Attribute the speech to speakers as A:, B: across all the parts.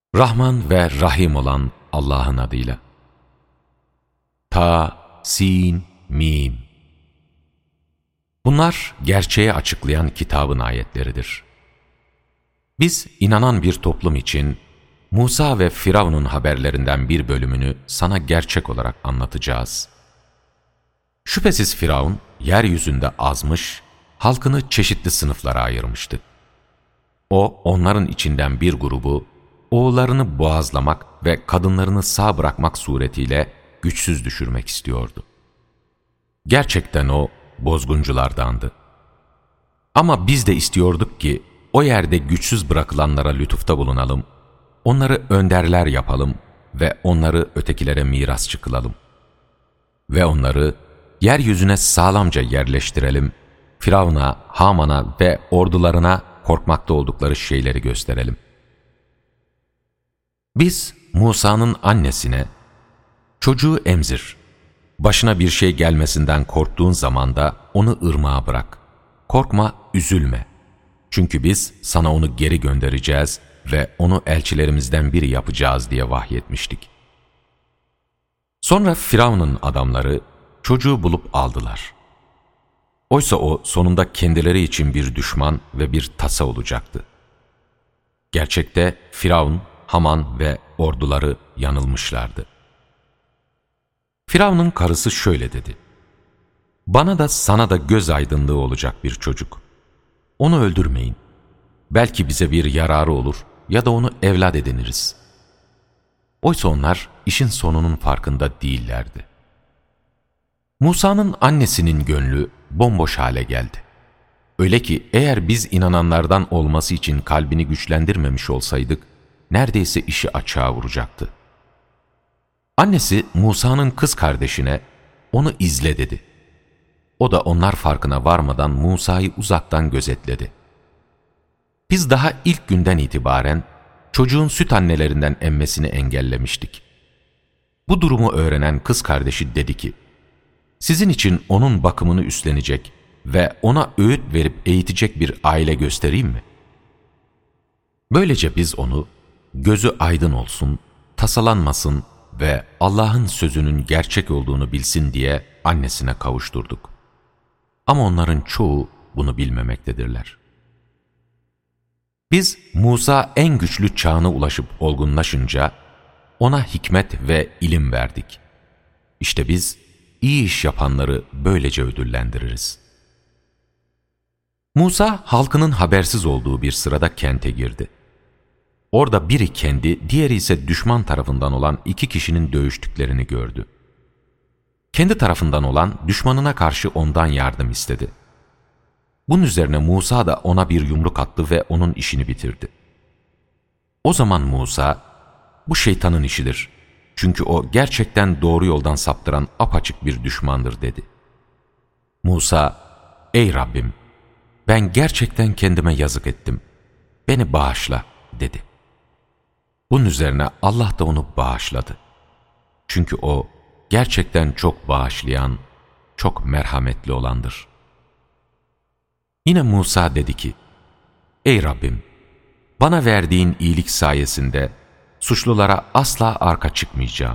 A: Rahman ve Rahim olan Allah'ın adıyla. Ta, Sin, Mim. Bunlar gerçeği açıklayan kitabın ayetleridir. Biz inanan bir toplum için Musa ve Firavun'un haberlerinden bir bölümünü sana gerçek olarak anlatacağız. Şüphesiz Firavun yeryüzünde azmış, halkını çeşitli sınıflara ayırmıştı. O, onların içinden bir grubu, oğullarını boğazlamak ve kadınlarını sağ bırakmak suretiyle güçsüz düşürmek istiyordu. Gerçekten o, bozgunculardandı. Ama biz de istiyorduk ki, o yerde güçsüz bırakılanlara lütufta bulunalım, onları önderler yapalım ve onları ötekilere mirasçı kılalım. Ve onları yeryüzüne sağlamca yerleştirelim, Firavun'a, Haman'a ve ordularına korkmakta oldukları şeyleri gösterelim. Biz Musa'nın annesine, çocuğu emzir, başına bir şey gelmesinden korktuğun zaman da onu ırmağa bırak. Korkma, üzülme. Çünkü biz sana onu geri göndereceğiz ve onu elçilerimizden biri yapacağız diye vahyetmiştik. Sonra Firavun'un adamları çocuğu bulup aldılar. Oysa o sonunda kendileri için bir düşman ve bir tasa olacaktı. Gerçekte Firavun, Haman ve orduları yanılmışlardı. Firavun'un karısı şöyle dedi: "Bana da sana da göz aydınlığı olacak bir çocuk. Onu öldürmeyin. Belki bize bir yararı olur ya da onu evlat ediniriz." Oysa onlar işin sonunun farkında değillerdi. Musa'nın annesinin gönlü bomboş hale geldi. Öyle ki eğer biz inananlardan olması için kalbini güçlendirmemiş olsaydık, neredeyse işi açığa vuracaktı. Annesi Musa'nın kız kardeşine, "Onu izle," dedi. O da onlar farkına varmadan Musa'yı uzaktan gözetledi. Biz daha ilk günden itibaren çocuğun süt annelerinden emmesini engellemiştik. Bu durumu öğrenen kız kardeşi dedi ki, "Sizin için onun bakımını üstlenecek ve ona öğüt verip eğitecek bir aile göstereyim mi?" Böylece biz onu gözü aydın olsun, tasalanmasın ve Allah'ın sözünün gerçek olduğunu bilsin diye annesine kavuşturduk. Ama onların çoğu bunu bilmemektedirler. Biz Musa en güçlü çağına ulaşıp olgunlaşınca ona hikmet ve ilim verdik. İşte biz iyi iş yapanları böylece ödüllendiririz. Musa halkının habersiz olduğu bir sırada kente girdi. Orada biri kendi, diğeri ise düşman tarafından olan iki kişinin dövüştüklerini gördü. Kendi tarafından olan düşmanına karşı ondan yardım istedi. Bunun üzerine Musa da ona bir yumruk attı ve onun işini bitirdi. O zaman Musa, "Bu şeytanın işidir. Çünkü o gerçekten doğru yoldan saptıran apaçık bir düşmandır," dedi. Musa, "Ey Rabbim, ben gerçekten kendime yazık ettim. Beni bağışla," dedi. Bunun üzerine Allah da onu bağışladı. Çünkü o gerçekten çok bağışlayan, çok merhametli olandır. Yine Musa dedi ki, "Ey Rabbim, bana verdiğin iyilik sayesinde suçlulara asla arka çıkmayacağım."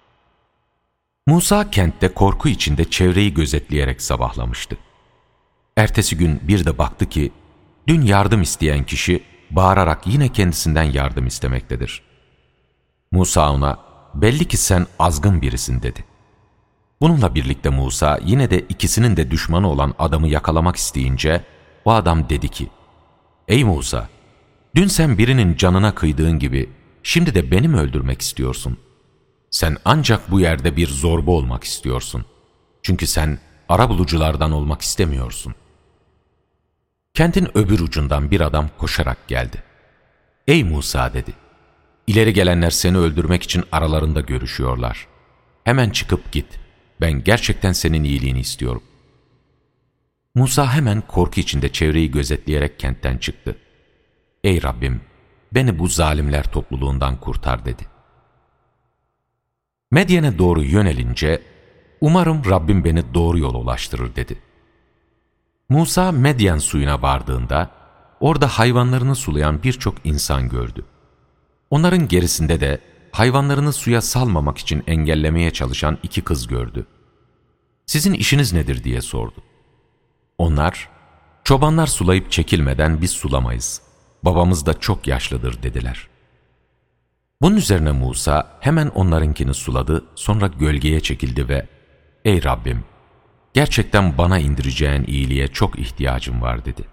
A: Musa kentte korku içinde çevreyi gözetleyerek sabahlamıştı. Ertesi gün bir de baktı ki, dün yardım isteyen kişi bağırarak yine kendisinden yardım istemektedir. Musa ona, "Belli ki sen azgın birisin," dedi. Bununla birlikte Musa yine de ikisinin de düşmanı olan adamı yakalamak isteyince, o adam dedi ki, "Ey Musa, dün sen birinin canına kıydığın gibi şimdi de beni mi öldürmek istiyorsun? Sen ancak bu yerde bir zorba olmak istiyorsun. Çünkü sen arabuluculardan olmak istemiyorsun." Kentin öbür ucundan bir adam koşarak geldi. "Ey Musa," dedi, "İleri gelenler seni öldürmek için aralarında görüşüyorlar. Hemen çıkıp git. Ben gerçekten senin iyiliğini istiyorum." Musa hemen korku içinde çevreyi gözetleyerek kentten çıktı. "Ey Rabbim, beni bu zalimler topluluğundan kurtar," dedi. Medyen'e doğru yönelince, "Umarım Rabbim beni doğru yola ulaştırır," dedi. Musa Medyen suyuna vardığında, orada hayvanlarını sulayan birçok insan gördü. Onların gerisinde de hayvanlarını suya salmamak için engellemeye çalışan 2 kız gördü. "Sizin işiniz nedir?" diye sordu. Onlar, "Çobanlar sulayıp çekilmeden biz sulamayız. Babamız da çok yaşlıdır." dediler. Bunun üzerine Musa hemen onlarınkini suladı, sonra gölgeye çekildi ve "Ey Rabbim, gerçekten bana indireceğin iyiliğe çok ihtiyacım var." dedi.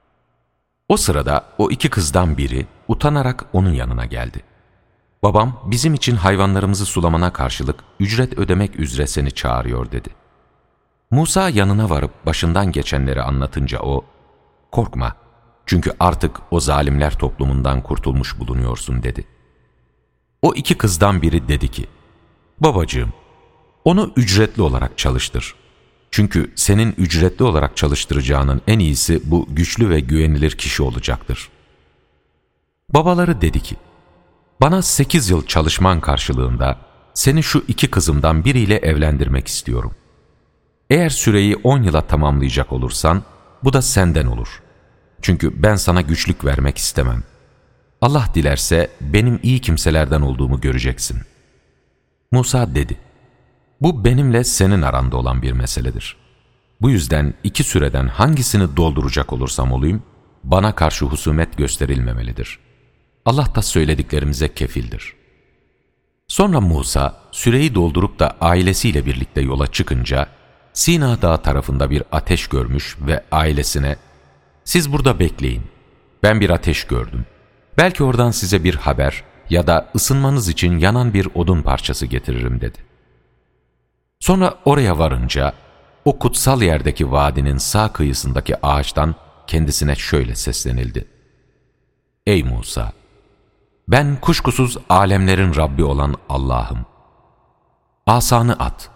A: O sırada o 2 kızdan biri utanarak onun yanına geldi. "Babam bizim için hayvanlarımızı sulamana karşılık ücret ödemek üzere seni çağırıyor." dedi. Musa yanına varıp başından geçenleri anlatınca o, "Korkma, çünkü artık o zalimler toplumundan kurtulmuş bulunuyorsun." dedi. O 2 kızdan biri dedi ki, "Babacığım, onu ücretli olarak çalıştır. Çünkü senin ücretli olarak çalıştıracağının en iyisi bu güçlü ve güvenilir kişi olacaktır." Babaları dedi ki, "Bana 8 yıl çalışman karşılığında seni şu 2 kızımdan biriyle evlendirmek istiyorum. Eğer süreyi 10 yıla tamamlayacak olursan bu da senden olur. Çünkü ben sana güçlük vermek istemem. Allah dilerse benim iyi kimselerden olduğumu göreceksin." Musa dedi, "Bu benimle senin aranda olan bir meseledir. Bu yüzden 2 süreden hangisini dolduracak olursam olayım, bana karşı husumet gösterilmemelidir. Allah da söylediklerimize kefildir." Sonra Musa süreyi doldurup da ailesiyle birlikte yola çıkınca Sina Dağı tarafında bir ateş görmüş ve ailesine, "Siz burada bekleyin, ben bir ateş gördüm. Belki oradan size bir haber ya da ısınmanız için yanan bir odun parçası getiririm." dedi. Sonra oraya varınca o kutsal yerdeki vadinin sağ kıyısındaki ağaçtan kendisine şöyle seslenildi: "Ey Musa, ben kuşkusuz alemlerin Rabbi olan Allah'ım. Asanı at."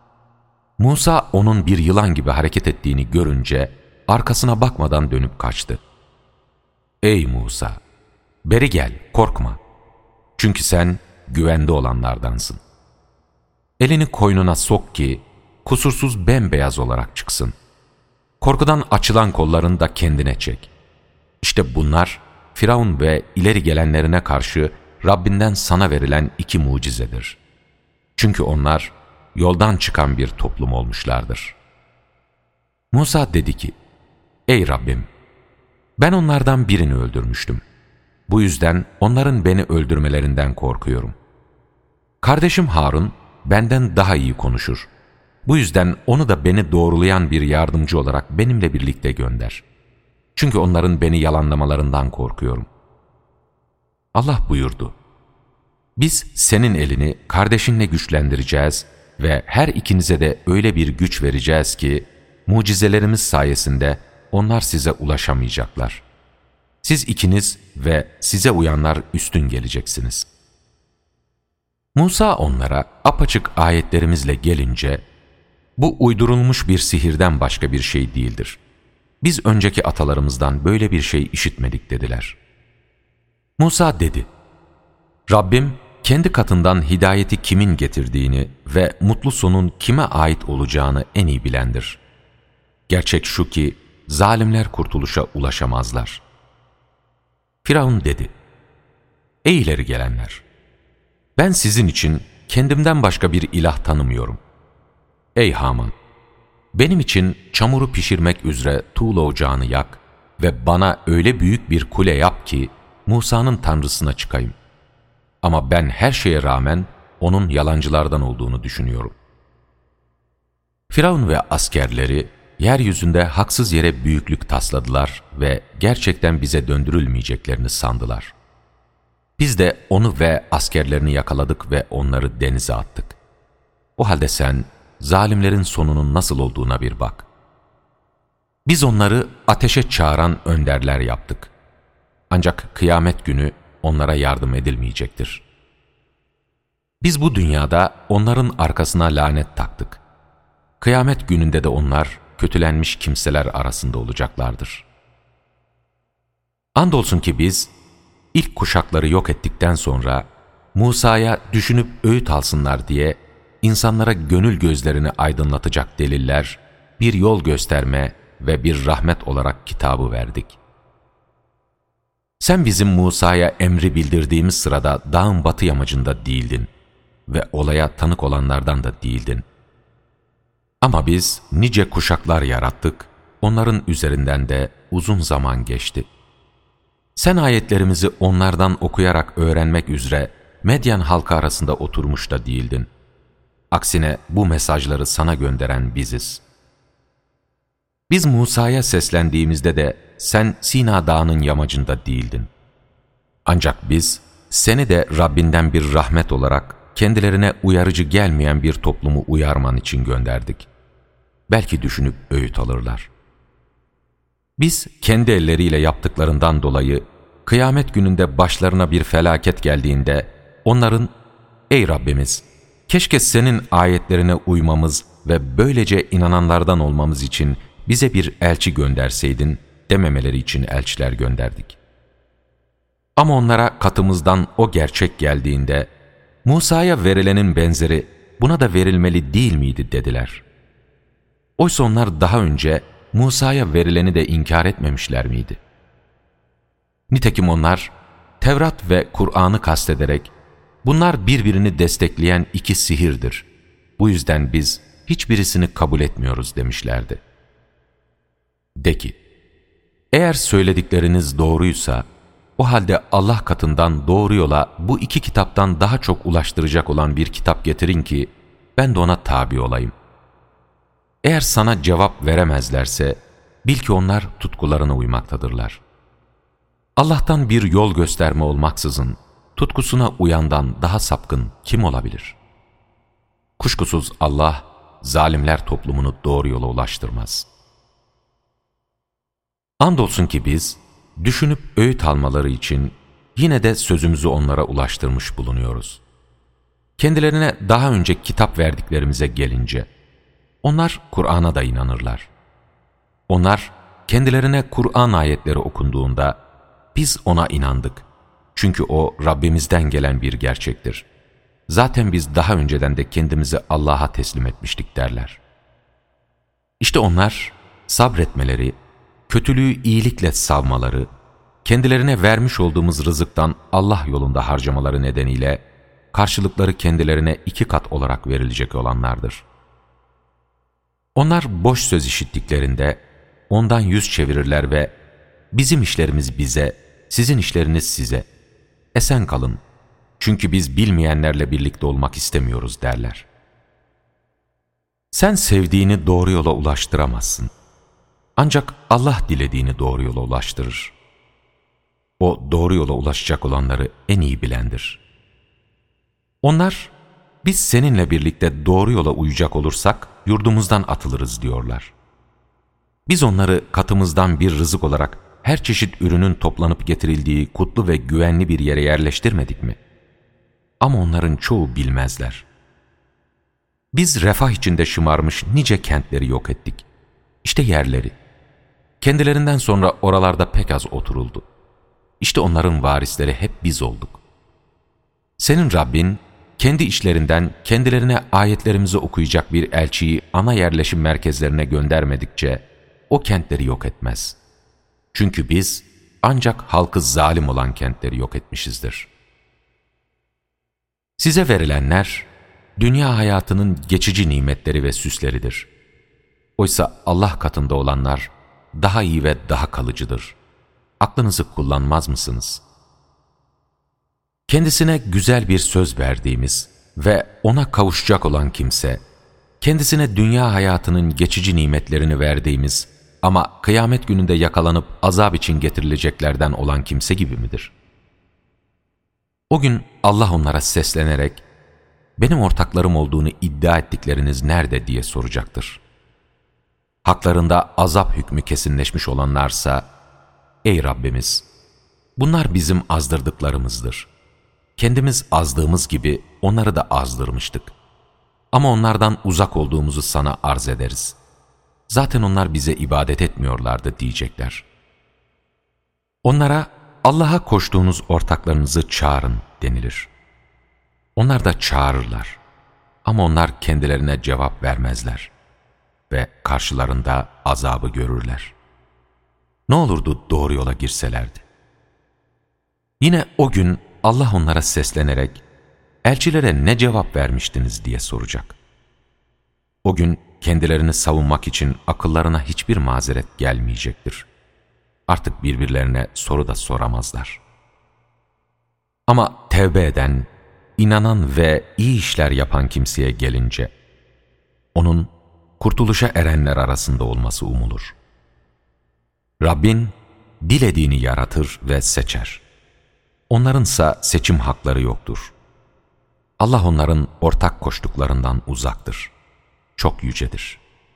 A: Musa onun bir yılan gibi hareket ettiğini görünce arkasına bakmadan dönüp kaçtı. "Ey Musa, beri gel, korkma. Çünkü sen güvende olanlardansın. Elini koynuna sok ki kusursuz bembeyaz olarak çıksın. Korkudan açılan kollarını da kendine çek. İşte bunlar Firavun ve ileri gelenlerine karşı Rabbinden sana verilen 2 mucizedir. Çünkü onlar yoldan çıkan bir toplum olmuşlardır." Musa dedi ki, "Ey Rabbim, ben onlardan birini öldürmüştüm. Bu yüzden onların beni öldürmelerinden korkuyorum. Kardeşim Harun benden daha iyi konuşur. Bu yüzden onu da beni doğrulayan bir yardımcı olarak benimle birlikte gönder. Çünkü onların beni yalanlamalarından korkuyorum." Allah buyurdu, "Biz senin elini kardeşinle güçlendireceğiz ve her ikinize de öyle bir güç vereceğiz ki mucizelerimiz sayesinde onlar size ulaşamayacaklar. Siz ikiniz ve size uyanlar üstün geleceksiniz." Musa onlara apaçık ayetlerimizle gelince, "Bu uydurulmuş bir sihirden başka bir şey değildir. Biz önceki atalarımızdan böyle bir şey işitmedik." dediler. Musa dedi, "Rabbim kendi katından hidayeti kimin getirdiğini ve mutlu sonun kime ait olacağını en iyi bilendir. Gerçek şu ki zalimler kurtuluşa ulaşamazlar." Firavun dedi, "Ey ileri gelenler! Ben sizin için kendimden başka bir ilah tanımıyorum. Ey Haman! Benim için çamuru pişirmek üzere tuğla ocağını yak ve bana öyle büyük bir kule yap ki Musa'nın tanrısına çıkayım. Ama ben her şeye rağmen onun yalancılardan olduğunu düşünüyorum." Firavun ve askerleri yeryüzünde haksız yere büyüklük tasladılar ve gerçekten bize döndürülmeyeceklerini sandılar. Biz de onu ve askerlerini yakaladık ve onları denize attık. O halde sen zalimlerin sonunun nasıl olduğuna bir bak. Biz onları ateşe çağıran önderler yaptık. Ancak kıyamet günü onlara yardım edilmeyecektir. Biz bu dünyada onların arkasına lanet taktık. Kıyamet gününde de onlar kötülenmiş kimseler arasında olacaklardır. Andolsun ki biz ilk kuşakları yok ettikten sonra Musa'ya düşünüp öğüt alsınlar diye insanlara gönül gözlerini aydınlatacak deliller, bir yol gösterme ve bir rahmet olarak kitabı verdik. Sen bizim Musa'ya emri bildirdiğimiz sırada dağın batı yamacında değildin ve olaya tanık olanlardan da değildin. Ama biz nice kuşaklar yarattık, onların üzerinden de uzun zaman geçti. Sen ayetlerimizi onlardan okuyarak öğrenmek üzere Medyen halkı arasında oturmuş da değildin. Aksine bu mesajları sana gönderen biziz. Biz Musa'ya seslendiğimizde de sen Sina Dağı'nın yamacında değildin. Ancak biz seni de Rabbinden bir rahmet olarak kendilerine uyarıcı gelmeyen bir toplumu uyarman için gönderdik. Belki düşünüp öğüt alırlar. Biz kendi elleriyle yaptıklarından dolayı kıyamet gününde başlarına bir felaket geldiğinde onların "Ey Rabbimiz, keşke senin ayetlerine uymamız ve böylece inananlardan olmamız için bize bir elçi gönderseydin" dememeleri için elçiler gönderdik. Ama onlara katımızdan o gerçek geldiğinde Musa'ya verilenin benzeri buna da verilmeli değil miydi dediler. Oysa onlar daha önce Musa'ya verileni de inkar etmemişler miydi? Nitekim onlar Tevrat ve Kur'an'ı kastederek bunlar birbirini destekleyen iki sihirdir. Bu yüzden biz hiçbirisini kabul etmiyoruz demişlerdi. De ki, eğer söyledikleriniz doğruysa o halde Allah katından doğru yola bu iki kitaptan daha çok ulaştıracak olan bir kitap getirin ki ben de ona tabi olayım. Eğer sana cevap veremezlerse bil ki onlar tutkularına uymaktadırlar. Allah'tan bir yol gösterme olmaksızın tutkusuna uyandan daha sapkın kim olabilir? Kuşkusuz Allah zalimler toplumunu doğru yola ulaştırmaz. Andolsun ki biz düşünüp öğüt almaları için yine de sözümüzü onlara ulaştırmış bulunuyoruz. Kendilerine daha önce kitap verdiklerimize gelince onlar Kur'an'a da inanırlar. Onlar kendilerine Kur'an ayetleri okunduğunda biz ona inandık. Çünkü o Rabbimizden gelen bir gerçektir. Zaten biz daha önceden de kendimizi Allah'a teslim etmiştik derler. İşte onlar sabretmeleri, kötülüğü iyilikle savmaları, kendilerine vermiş olduğumuz rızıktan Allah yolunda harcamaları nedeniyle karşılıkları kendilerine 2 kat olarak verilecek olanlardır. Onlar boş söz işittiklerinde ondan yüz çevirirler ve bizim işlerimiz bize, sizin işleriniz size. Esen kalın, çünkü biz bilmeyenlerle birlikte olmak istemiyoruz derler. Sen sevdiğini doğru yola ulaştıramazsın. Ancak Allah dilediğini doğru yola ulaştırır. O doğru yola ulaşacak olanları en iyi bilendir. Onlar, biz seninle birlikte doğru yola uyacak olursak yurdumuzdan atılırız diyorlar. Biz onları katımızdan bir rızık olarak her çeşit ürünün toplanıp getirildiği kutlu ve güvenli bir yere yerleştirmedik mi? Ama onların çoğu bilmezler. Biz refah içinde şımarmış nice kentleri yok ettik. İşte yerleri. Kendilerinden sonra oralarda pek az oturuldu. İşte onların varisleri hep biz olduk. Senin Rabbin, kendi işlerinden kendilerine ayetlerimizi okuyacak bir elçiyi ana yerleşim merkezlerine göndermedikçe o kentleri yok etmez. Çünkü biz ancak halkı zalim olan kentleri yok etmişizdir. Size verilenler, dünya hayatının geçici nimetleri ve süsleridir. Oysa Allah katında olanlar daha iyi ve daha kalıcıdır. Aklınızı kullanmaz mısınız? Kendisine güzel bir söz verdiğimiz ve ona kavuşacak olan kimse, kendisine dünya hayatının geçici nimetlerini verdiğimiz ama kıyamet gününde yakalanıp azap için getirileceklerden olan kimse gibi midir? O gün Allah onlara seslenerek, benim ortaklarım olduğunu iddia ettikleriniz nerede diye soracaktır. Haklarında azap hükmü kesinleşmiş olanlarsa, ey Rabbimiz, bunlar bizim azdırdıklarımızdır. Kendimiz azdığımız gibi onları da azdırmıştık. Ama onlardan uzak olduğumuzu sana arz ederiz. Zaten onlar bize ibadet etmiyorlardı diyecekler. Onlara Allah'a koştuğunuz ortaklarınızı çağırın denilir. Onlar da çağırırlar. Ama onlar kendilerine cevap vermezler. Ve karşılarında azabı görürler. Ne olurdu doğru yola girselerdi? Yine o gün Allah onlara seslenerek, elçilere ne cevap vermiştiniz diye soracak. O gün kendilerini savunmak için akıllarına hiçbir mazeret gelmeyecektir. Artık birbirlerine soru da soramazlar. Ama tevbe eden, inanan ve iyi işler yapan kimseye gelince, onun kurtuluşa erenler arasında olması umulur. Rabbin dilediğini yaratır ve seçer. Onlarınsa seçim hakları yoktur. Allah onların ortak koştuklarından uzaktır. Çok yücedir.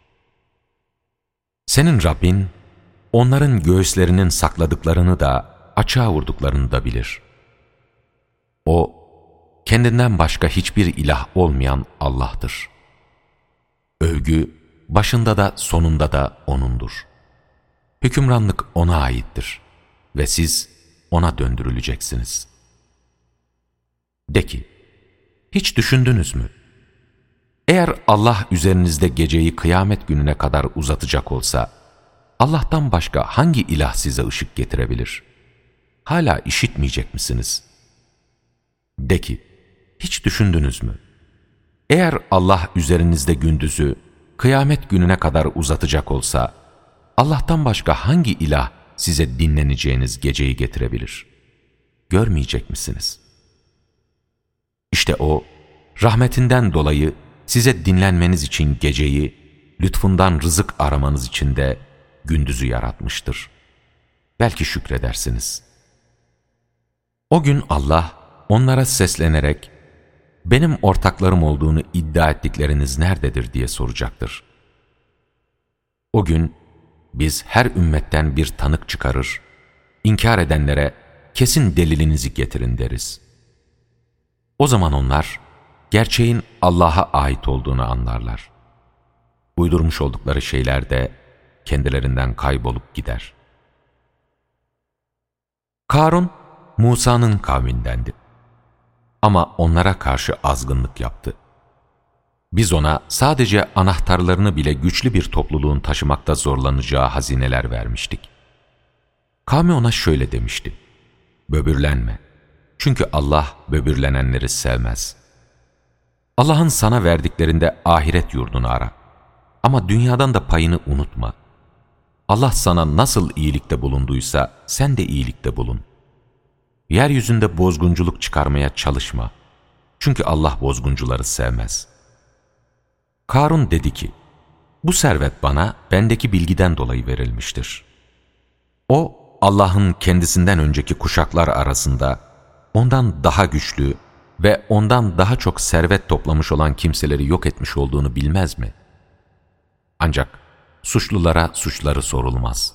A: Senin Rabbin, onların göğüslerinin sakladıklarını da açığa vurduklarını da bilir. O, kendinden başka hiçbir ilah olmayan Allah'tır. Övgü, başında da sonunda da O'nundur. Hükümranlık O'na aittir ve siz O'na döndürüleceksiniz. De ki, hiç düşündünüz mü? Eğer Allah üzerinizde geceyi kıyamet gününe kadar uzatacak olsa, Allah'tan başka hangi ilah size ışık getirebilir? Hala işitmeyecek misiniz? De ki, hiç düşündünüz mü? Eğer Allah üzerinizde gündüzü kıyamet gününe kadar uzatacak olsa, Allah'tan başka hangi ilah size dinleneceğiniz geceyi getirebilir? Görmeyecek misiniz? İşte O, rahmetinden dolayı size dinlenmeniz için geceyi, lütfundan rızık aramanız için de gündüzü yaratmıştır. Belki şükredersiniz. O gün Allah onlara seslenerek, benim ortaklarım olduğunu iddia ettikleriniz nerededir diye soracaktır. O gün biz her ümmetten bir tanık çıkarır, inkar edenlere kesin delilinizi getirin deriz. O zaman onlar gerçeğin Allah'a ait olduğunu anlarlar. Uydurmuş oldukları şeyler de kendilerinden kaybolup gider. Karun, Musa'nın kavmindendi. Ama onlara karşı azgınlık yaptı. Biz ona sadece anahtarlarını bile güçlü bir topluluğun taşımakta zorlanacağı hazineler vermiştik. Kavmi ona şöyle demişti: böbürlenme. Çünkü Allah böbürlenenleri sevmez. Allah'ın sana verdiklerinde ahiret yurdunu ara. Ama dünyadan da payını unutma. Allah sana nasıl iyilikte bulunduysa sen de iyilikte bulun. Yeryüzünde bozgunculuk çıkarmaya çalışma. Çünkü Allah bozguncuları sevmez. Karun dedi ki, bu servet bana bendeki bilgiden dolayı verilmiştir. O, Allah'ın kendisinden önceki kuşaklar arasında ondan daha güçlü ve ondan daha çok servet toplamış olan kimseleri yok etmiş olduğunu bilmez mi? Ancak suçlulara suçları sorulmaz.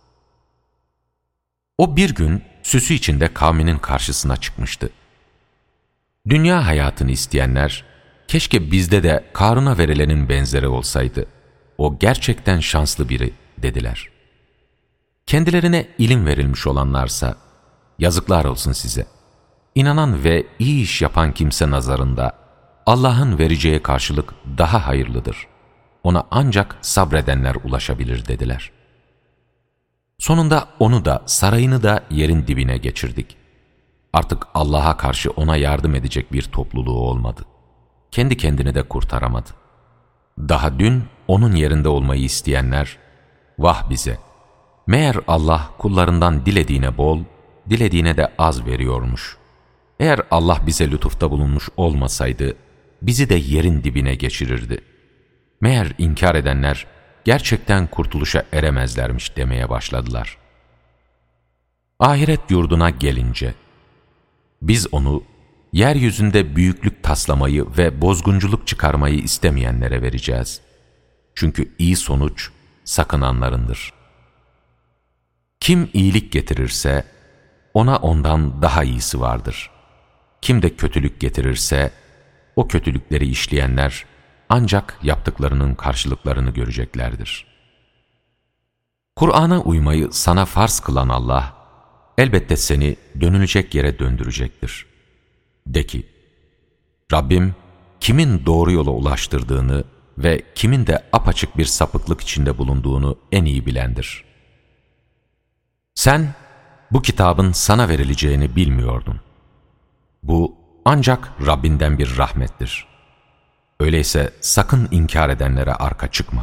A: O bir gün süsü içinde kavminin karşısına çıkmıştı. Dünya hayatını isteyenler, keşke bizde de Karun'a verilenin benzeri olsaydı. O gerçekten şanslı biri dediler. Kendilerine ilim verilmiş olanlarsa, yazıklar olsun size. İnanan ve iyi iş yapan kimse nazarında Allah'ın vereceği karşılık daha hayırlıdır. Ona ancak sabredenler ulaşabilir dediler. Sonunda onu da sarayını da yerin dibine geçirdik. Artık Allah'a karşı ona yardım edecek bir topluluğu olmadı. Kendi kendini de kurtaramadı. Daha dün onun yerinde olmayı isteyenler, vah bize! Meğer Allah kullarından dilediğine bol, dilediğine de az veriyormuş. Eğer Allah bize lütufta bulunmuş olmasaydı, bizi de yerin dibine geçirirdi. Meğer inkar edenler, gerçekten kurtuluşa eremezlermiş demeye başladılar. Ahiret yurduna gelince, biz onu, yeryüzünde büyüklük taslamayı ve bozgunculuk çıkarmayı istemeyenlere vereceğiz. Çünkü iyi sonuç, sakınanlarındır. Kim iyilik getirirse, ona ondan daha iyisi vardır. Kim de kötülük getirirse, o kötülükleri işleyenler, ancak yaptıklarının karşılıklarını göreceklerdir. Kur'an'a uymayı sana farz kılan Allah, elbette seni dönülecek yere döndürecektir. De ki, Rabbim kimin doğru yola ulaştırdığını ve kimin de apaçık bir sapıklık içinde bulunduğunu en iyi bilendir. Sen, bu kitabın sana verileceğini bilmiyordun. Bu ancak Rabbinden bir rahmettir. Öyleyse sakın inkar edenlere arka çıkma.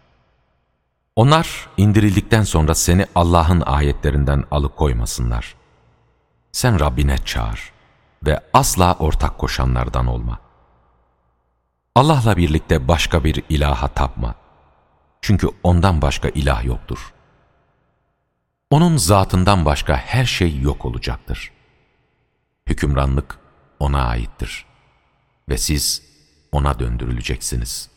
A: Onlar indirildikten sonra seni Allah'ın ayetlerinden alıkoymasınlar. Sen Rabbine çağır ve asla ortak koşanlardan olma. Allah'la birlikte başka bir ilaha tapma. Çünkü ondan başka ilah yoktur. Onun zatından başka her şey yok olacaktır. Hükümranlık ona aittir ve siz ona döndürüleceksiniz.